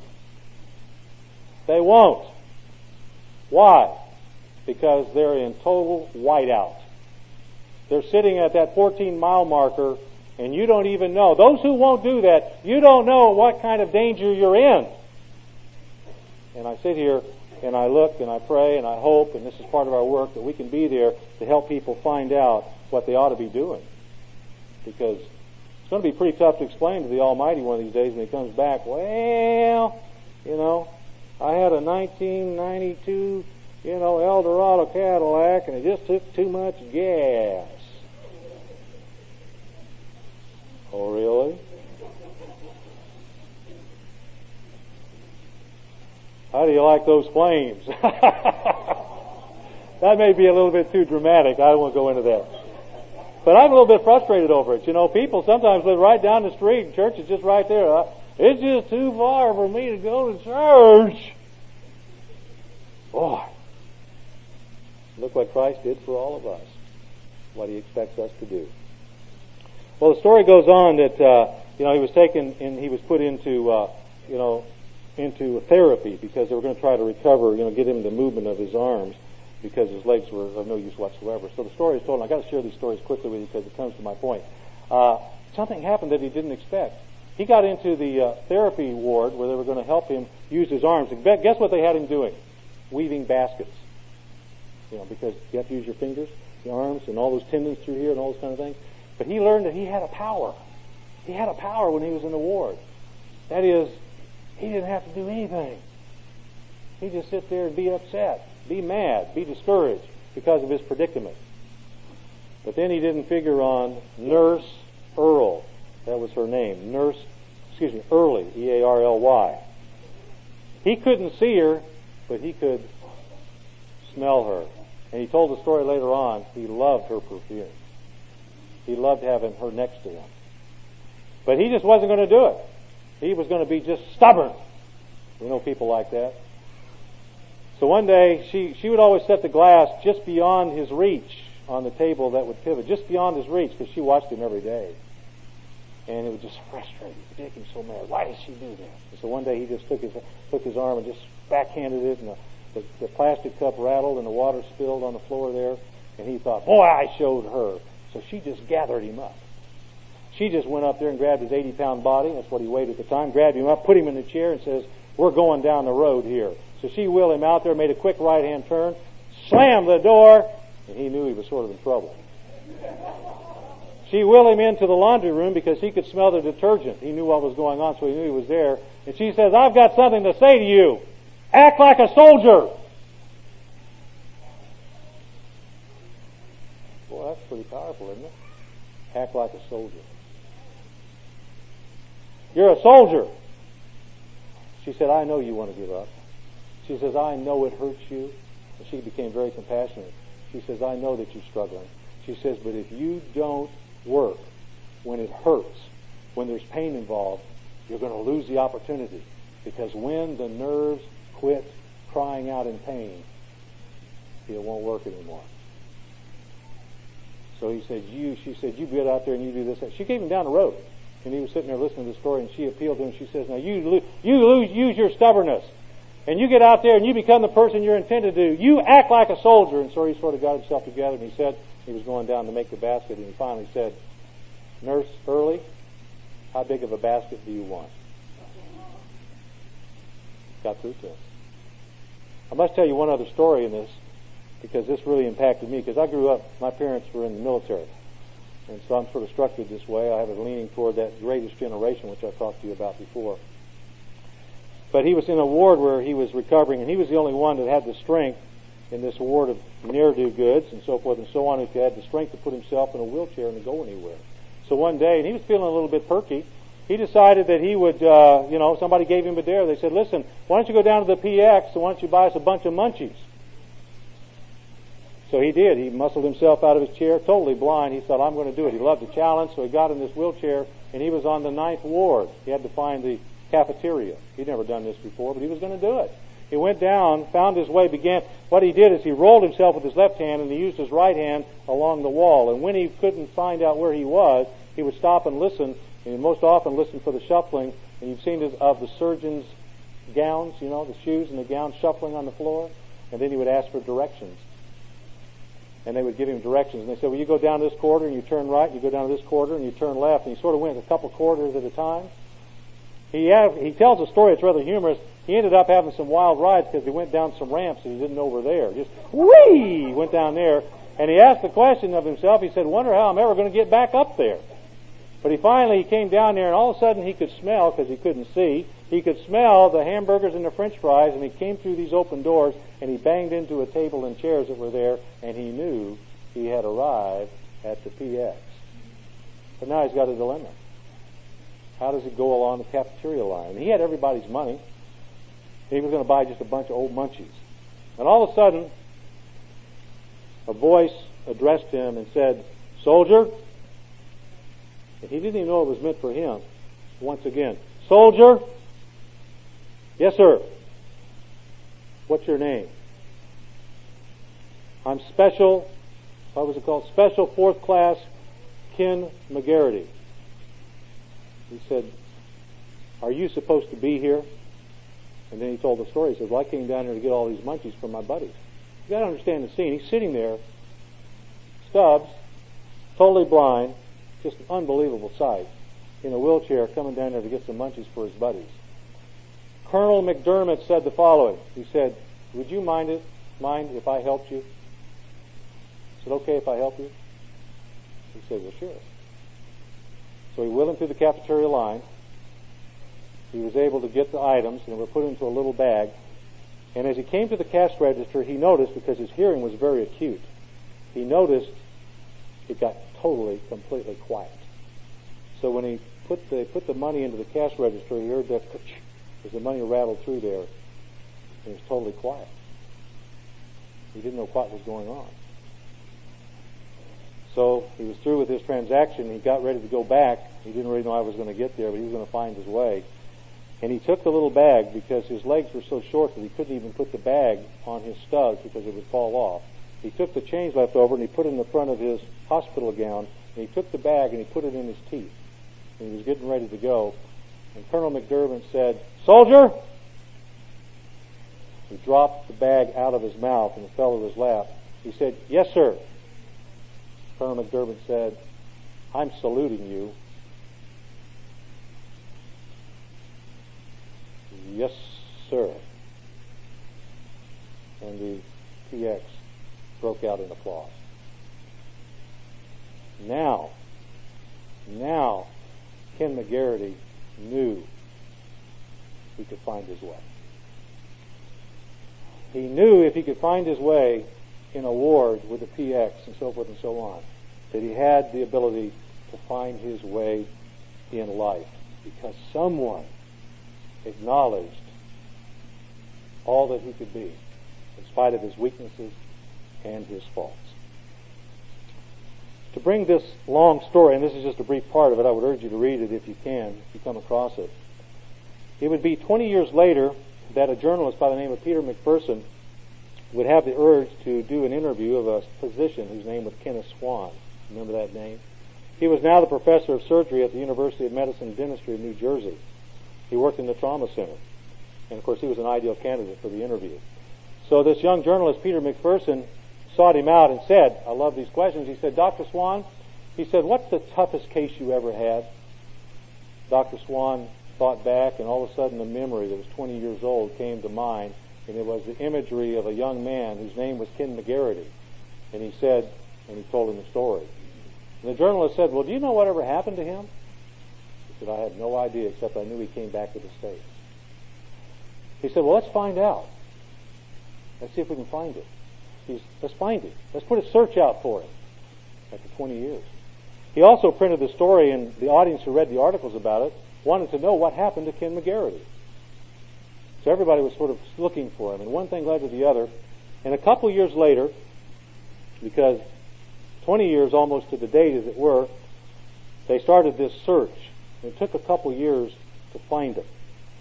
They won't. Why? Because they're in total whiteout. They're sitting at that 14-mile marker, and you don't even know. Those who won't do that, you don't know what kind of danger you're in. And I sit here, and I look, and I pray, and I hope, and this is part of our work, that we can be there to help people find out what they ought to be doing. Because it's going to be pretty tough to explain to the Almighty one of these days when He comes back, well, I had a 1992, Eldorado Cadillac, and it just took too much gas. Oh, really? How do you like those flames? That may be a little bit too dramatic. I won't go into that. But I'm a little bit frustrated over it. People sometimes live right down the street, and church is just right there. It's just too far for me to go to church. Boy, look what Christ did for all of us, what He expects us to do. Well, the story goes on that he was taken and he was put into into therapy because they were going to try to recover, get him the movement of his arms because his legs were of no use whatsoever. So the story is told, and I've got to share these stories quickly with you because it comes to my point. Something happened that he didn't expect. He got into the therapy ward where they were going to help him use his arms. And guess what they had him doing? Weaving baskets. Because you have to use your fingers, the arms, and all those tendons through here and all those kind of things. But he learned that he had a power. He had a power when he was in the ward. That is, he didn't have to do anything. He'd just sit there and be upset, be mad, be discouraged because of his predicament. But then he didn't figure on Nurse Earl. That was her name. Early, E-A-R-L-Y. He couldn't see her, but he could smell her. And he told the story later on, he loved her perfume. He loved having her next to him. But he just wasn't going to do it. He was going to be just stubborn. People like that. So one day, she would always set the glass just beyond his reach on the table that would pivot, just beyond his reach, because she watched him every day. And it would just frustrate him, make him so mad. Why does she do that? And so one day he just took his arm and just backhanded it, and the plastic cup rattled and the water spilled on the floor there. And he thought, boy, I showed her. So she just gathered him up. She just went up there and grabbed his 80-pound body. That's what he weighed at the time. Grabbed him up, put him in the chair, and says, we're going down the road here. So she wheeled him out there, made a quick right-hand turn, slammed the door, and he knew he was sort of in trouble. She wheeled him into the laundry room because he could smell the detergent. He knew what was going on, so he knew he was there. And she says, I've got something to say to you. Act like a soldier. Boy, that's pretty powerful, isn't it? Act like a soldier. You're a soldier. She said, I know you want to give up. She says, I know it hurts you. And she became very compassionate. She says, I know that you're struggling. She says, but if you don't work when it hurts, when there's pain involved, you're going to lose the opportunity. Because when the nerves quit crying out in pain, it won't work anymore. So she said, you get out there and you do this. She gave him down the road. And he was sitting there listening to the story, and she appealed to him. She says, now use your stubbornness. And you get out there and you become the person you're intended to do. You act like a soldier. And so he sort of got himself together, and he said he was going down to make the basket, and he finally said, Nurse Early, how big of a basket do you want? Got through to him. I must tell you one other story in this, because this really impacted me, because I grew up, my parents were in the military. And so I'm sort of structured this way. I have a leaning toward that greatest generation, which I've talked to you about before. But he was in a ward where he was recovering, and he was the only one that had the strength in this ward of ne'er-do-goods and so forth and so on, who had the strength to put himself in a wheelchair and to go anywhere. So one day, and he was feeling a little bit perky, he decided that he would, somebody gave him a dare. They said, listen, why don't you go down to the PX and why don't you buy us a bunch of munchies? So he did. He muscled himself out of his chair, totally blind. He thought, I'm going to do it. He loved the challenge, so he got in this wheelchair, and he was on the 9th ward. He had to find the cafeteria. He'd never done this before, but he was going to do it. He went down, found his way, what he did is he rolled himself with his left hand, and he used his right hand along the wall. And when he couldn't find out where he was, he would stop and listen, and most often listen for the shuffling. And you've seen it of the surgeon's gowns, the shoes and the gowns shuffling on the floor. And then he would ask for directions. And they would give him directions. And they said, well, you go down this corridor and you turn right, you go down to this corridor and you turn left. And he sort of went a couple corridors at a time. He tells a story, it's rather humorous. He ended up having some wild rides because he went down some ramps that he didn't know were there. Just, whee! Went down there. And he asked the question of himself. He said, wonder how I'm ever going to get back up there. But he came down there, and all of a sudden he could smell, because he couldn't see, he could smell the hamburgers and the french fries, and he came through these open doors, and he banged into a table and chairs that were there, and he knew he had arrived at the PX. But now he's got a dilemma. How does he go along the cafeteria line? He had everybody's money. He was going to buy just a bunch of old munchies. And all of a sudden, a voice addressed him and said, Soldier. And he didn't even know it was meant for him. Once again, Soldier. Yes, sir. What's your name? I'm Special, what was it called? Special 4th Class Ken McGarity. He said, are you supposed to be here? And then he told the story. He said, well, I came down here to get all these munchies from my buddies. You got to understand the scene. He's sitting there, Stubbs, totally blind, just an unbelievable sight, in a wheelchair coming down there to get some munchies for his buddies. Colonel McDermott said the following. He said, would you mind if I helped you? I said, okay if I help you? He said, well, sure. So he wheeled him through the cafeteria line. He was able to get the items, and they were put into a little bag. And as he came to the cash register, he noticed, because his hearing was very acute, he noticed it got totally, completely quiet. So when he put the money into the cash register, he heard that as the money rattled through there, and it was totally quiet. He didn't know what was going on. So he was through with his transaction. He got ready to go back. He didn't really know how he was going to get there, but he was going to find his way. And he took the little bag, because his legs were so short that he couldn't even put the bag on his studs because it would fall off. He took the change left over and he put it in the front of his hospital gown, and he took the bag and he put it in his teeth. And he was getting ready to go. And Colonel McDermott said, Soldier! He dropped the bag out of his mouth and it fell to his lap. He said, Yes, sir. Colonel McDermott said, I'm saluting you. Yes, sir. And the PX broke out in applause. Now, Now, Ken McGarity knew he could find his way. He knew if he could find his way in a ward with the PX and so forth and so on, that he had the ability to find his way in life, because someone acknowledged all that he could be in spite of his weaknesses and his faults. To bring this long story, and this is just a brief part of it, I would urge you to read it if you can, if you come across it. It would be 20 years later that a journalist by the name of Peter McPherson would have the urge to do an interview of a physician whose name was Kenneth Swan. Remember that name? He was now the professor of surgery at the University of Medicine and Dentistry of New Jersey. He worked in the trauma center. And of course he was an ideal candidate for the interview. So this young journalist, Peter McPherson, sought him out and said, I love these questions, he said, Dr. Swan, he said, what's the toughest case you ever had? Dr. Swan thought back, and all of a sudden a memory that was 20 years old came to mind, and it was the imagery of a young man whose name was Ken McGarity. And he said, and he told him the story. And the journalist said, well, do you know whatever happened to him? He said, I had no idea, except I knew he came back to the States. He said, well, let's find out. Let's see if we can find it. Let's find it. Let's put a search out for it after 20 years. He also printed the story, and the audience who read the articles about it wanted to know what happened to Ken McGarity. So everybody was sort of looking for him, and one thing led to the other. And a couple years later, because 20 years almost to the date as it were, they started this search. And it took a couple years to find him.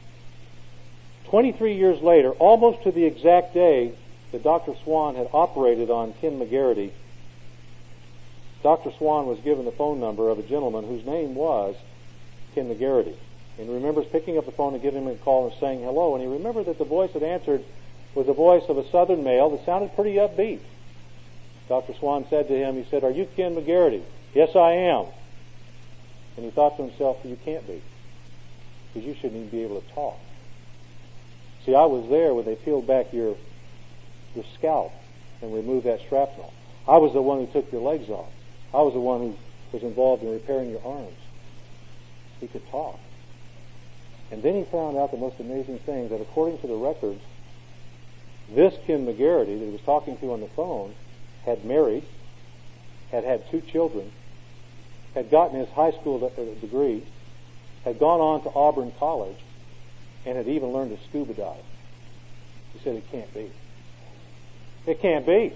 23 years later, almost to the exact day that Dr. Swan had operated on Ken McGarity, Dr. Swan was given the phone number of a gentleman whose name was Ken McGarity. And he remembers picking up the phone and giving him a call and saying hello. And he remembered that the voice that answered was the voice of a southern male that sounded pretty upbeat. Dr. Swan said to him, he said, are you Ken McGarity? Yes, I am. And he thought to himself, you can't be, because you shouldn't even be able to talk. See, I was there when they peeled back your scalp and removed that shrapnel. I was the one who took your legs off. I was the one who was involved in repairing your arms. He could talk. And then he found out the most amazing thing, that according to the records, this Ken McGarity that he was talking to on the phone had married, had had 2 children, had gotten his high school degree, had gone on to Auburn College, and had even learned to scuba dive. He said, it can't be. It can't be.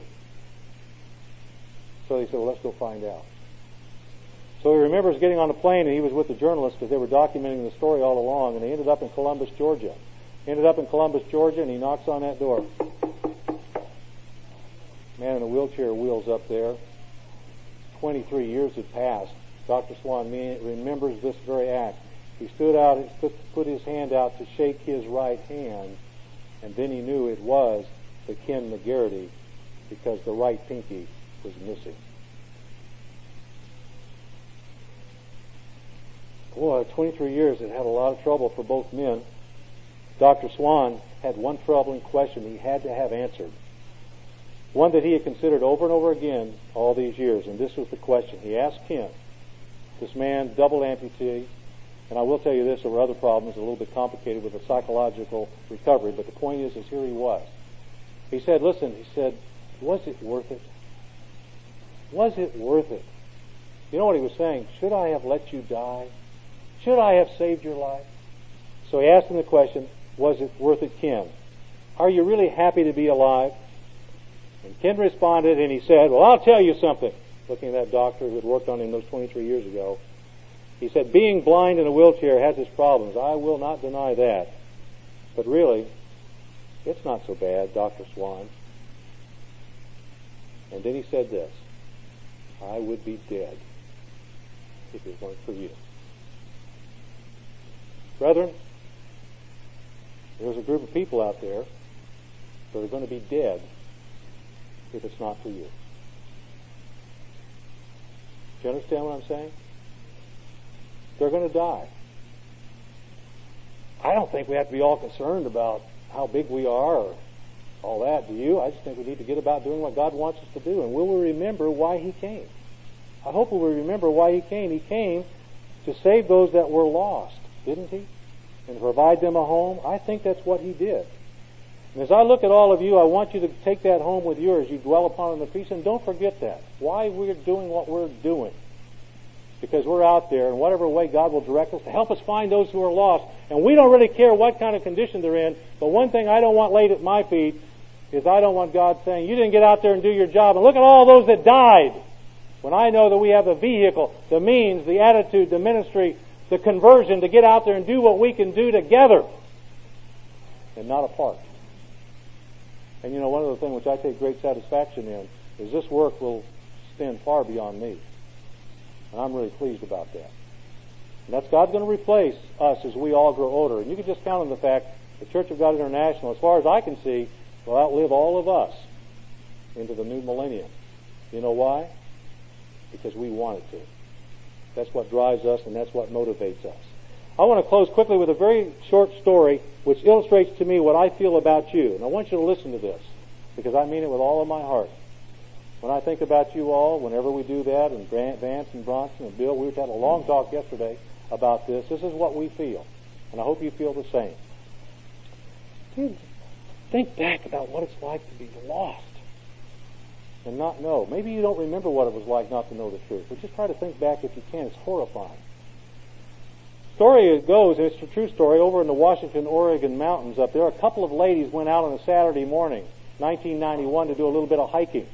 So he said, well, let's go find out. So he remembers getting on a plane, and he was with the journalists because they were documenting the story all along, and they ended up in Columbus, Georgia. And he knocks on that door. Man in a wheelchair wheels up there. 23 years had passed. Dr. Swan remembers this very act. He stood out, put his hand out to shake his right hand, and then he knew it was the Ken McGarity, because the right pinky was missing. Boy, 23 years had had a lot of trouble for both men. Dr. Swan had one troubling question he had to have answered. One that he had considered over and over again all these years, and this was the question. He asked Ken, this man, double amputee, and I will tell you this, there were other problems, a little bit complicated with the psychological recovery, but the point is here he was. He said, listen, he said, was it worth it? Was it worth it? You know what he was saying? Should I have let you die? Should I have saved your life? So he asked him the question, was it worth it, Ken? Are you really happy to be alive? And Ken responded, and he said, well, I'll tell you something. Looking at that doctor who had worked on him those 23 years ago, he said, being blind in a wheelchair has its problems. I will not deny that. But really, it's not so bad, Dr. Swan. And then he said this, I would be dead if it weren't for you. Brethren, there's a group of people out there that are going to be dead if it's not for you. Do you understand what I'm saying? They're going to die. I don't think we have to be all concerned about how big we are or all that, do you? I just think we need to get about doing what God wants us to do, and will we remember why He came? I hope we will remember why He came. He came to save those that were lost, didn't He? And provide them a home. I think that's what He did. And as I look at all of you, I want you to take that home with you as you dwell upon it in the peace. And don't forget that. Why we're doing what we're doing. Because we're out there in whatever way God will direct us to help us find those who are lost. And we don't really care what kind of condition they're in. But one thing I don't want laid at my feet is I don't want God saying, you didn't get out there and do your job. And look at all those that died. When I know that we have the vehicle, the means, the attitude, the ministry, the conversion to get out there and do what we can do together and not apart. And you know, one of the things which I take great satisfaction in is this work will extend far beyond me. And I'm really pleased about that. And that's God's going to replace us as we all grow older. And you can just count on the fact the Church of God International, as far as I can see, will outlive all of us into the new millennium. You know why? Because we want it to. That's what drives us and that's what motivates us. I want to close quickly with a very short story which illustrates to me what I feel about you. And I want you to listen to this because I mean it with all of my heart. When I think about you all, whenever we do that, and Vance and Bronson and Bill, we had a long talk yesterday about this. This is what we feel. And I hope you feel the same. Dude, think back about what it's like to be lost and not know. Maybe you don't remember what it was like not to know the truth. But just try to think back if you can. It's horrifying. Story goes, and it's a true story, over in the Washington, Oregon mountains up there, a couple of ladies went out on a Saturday morning, 1991, to do a little bit of hiking.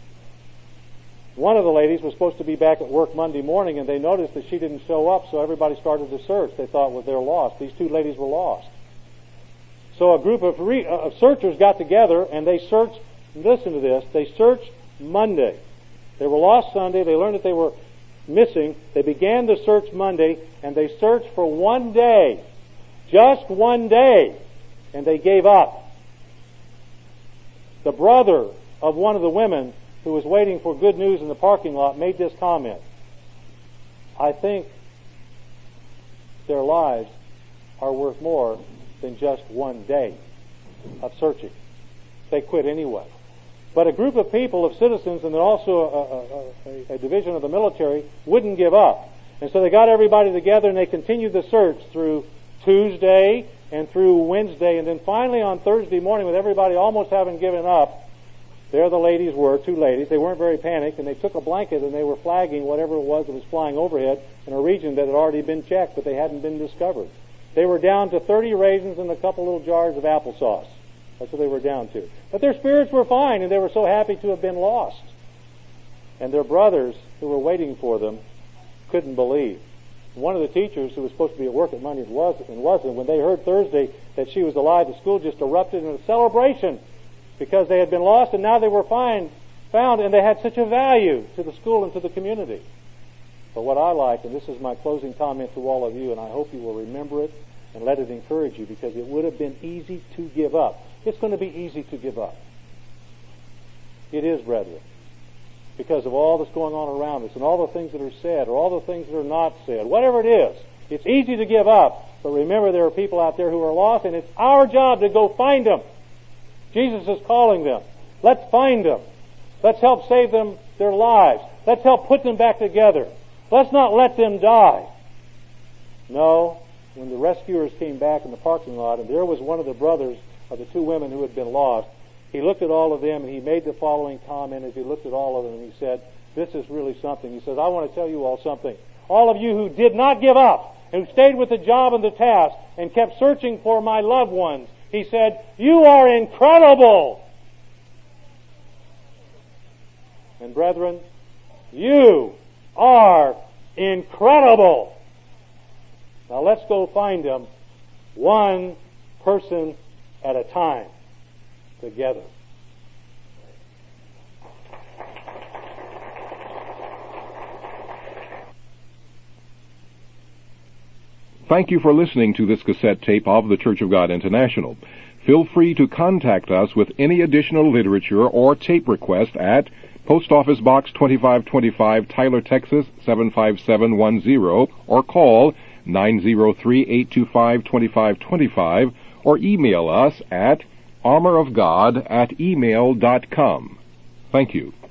One of the ladies was supposed to be back at work Monday morning, and they noticed that she didn't show up, so everybody started to search. They thought, well, they're lost. These two ladies were lost. So a group of searchers got together, and they searched, listen to this, they searched Monday. They were lost Sunday. They learned that they were missing. They began the search Monday, and they searched for one day, just one day, and they gave up. The brother of one of the women who was waiting for good news in the parking lot made this comment. I think their lives are worth more than just one day of searching. They quit anyway. But a group of people, of citizens, and then also a division of the military, wouldn't give up. And so they got everybody together and they continued the search through Tuesday and through Wednesday. And then finally on Thursday morning, with everybody almost having given up, there the ladies were, two ladies. They weren't very panicked, and they took a blanket and they were flagging whatever it was that was flying overhead in a region that had already been checked, but they hadn't been discovered. They were down to 30 raisins and a couple little jars of applesauce. That's what they were down to. But their spirits were fine, and they were so happy to have been lost. And their brothers, who were waiting for them, couldn't believe. One of the teachers, who was supposed to be at work at Monday and wasn't, when they heard Thursday that she was alive, the school just erupted in a celebration because they had been lost, and now they were found, and they had such a value to the school and to the community. But what I like, and this is my closing comment to all of you, and I hope you will remember it and let it encourage you, because it would have been easy to give up. It's going to be easy to give up. It is, brethren, because of all that's going on around us and all the things that are said or all the things that are not said. Whatever it is, it's easy to give up. But remember, there are people out there who are lost, and it's our job to go find them. Jesus is calling them. Let's find them. Let's help save them their lives. Let's help put them back together. Let's not let them die. No, when the rescuers came back in the parking lot, and there was one of the brothers of the two women who had been lost, he looked at all of them and he made the following comment as he looked at all of them, and he said, this is really something. He says, I want to tell you all something. All of you who did not give up, and who stayed with the job and the task, and kept searching for my loved ones, he said, you are incredible. And brethren, you are incredible. Now let's go find them, one person at a time, together. Thank you for listening to this cassette tape of the Church of God International. Feel free to contact us with any additional literature or tape request at Post Office Box 2525, Tyler, Texas 75710, or call 903-825-2525, or email us at armorofgod@email.com. Thank you.